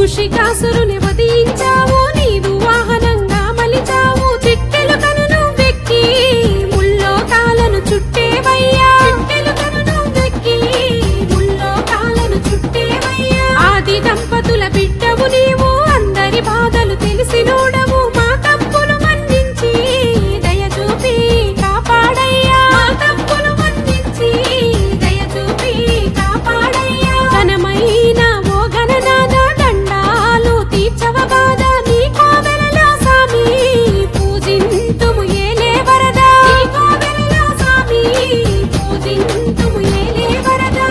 మూషికాసురుని వధించావు, నీవు వాహనంగా మలిచావు. చిట్టెలుకను నువ్వెక్కి ముల్లోకాలను చుట్టేవయ్యా, చిట్టెలుకను నువ్వెక్కి ముల్లోకాలను చుట్టేవయ్యా. ఆది దంపతుల బిడ్డవు నీవు, అందరి బాధలు తెలిసినోడవు. మా తప్పులు మన్నించి దయ చూపి కాపాడయ్యా, మా తప్పులు మన్నించి దయ చూపి కాపాడయ్యా. ఘనమైన ఓ గణనాథ దండాలు తీర్చవ బాధ, నీ కోవెలలో సామి పూజింతుము ఏలే వరదా, నీ కోవెలలో సామి పూజింతుము ఏలే వరదా.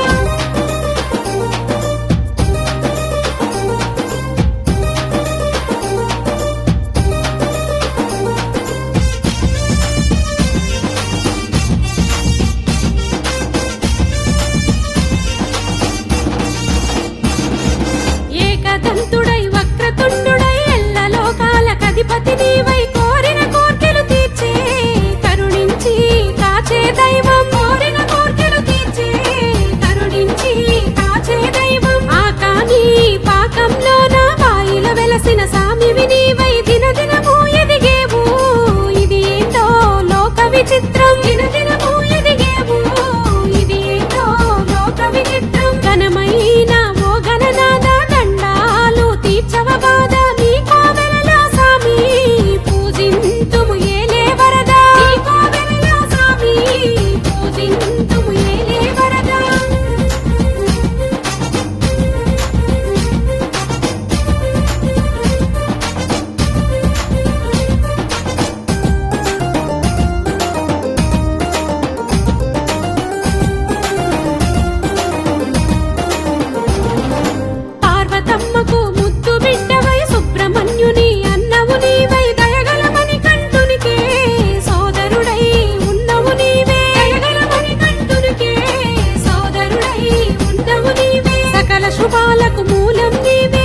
ఏకదంతుడై వక్రతుండుడై ఎల్ల లోకాలకధిపతి నీవై, కోరిన కోర్కెలు తీర్చే కరుణించి కాచే దైవం, కోరిన కోర్కెలు తీర్చే కరుణించి కాచే దైవం. ఆకాని పాకంలోన బాయిల వెలసిన సామివి నీవై, దినదినము ఎదిగేవు ఇది ఏంటో లోక విచిత్రం, దినదినము ఎదిగేవు ఇది ఏంటో లోక విచిత్రం. ఘనమైన ఓ గణనాథ దండాలు తీర్చవ బాధ, నీ కోవెలలో సామి పూజింతుము ఏలే వరదా, నీ కోవెలలో సామి పూజింతుము ఏలే వరదా. పార్వతమ్మకు ముద్దు బిడ్డవై, సుబ్రహ్మణ్యుని అన్నవు నీవై, దయగల మణికంఠునికే సోదరుడై ఉన్నవు నీవే, దయగల మణికంఠునికే సోదరుడై ఉన్నవు నీవే. సకల శుభాలకు మూలం నీవే,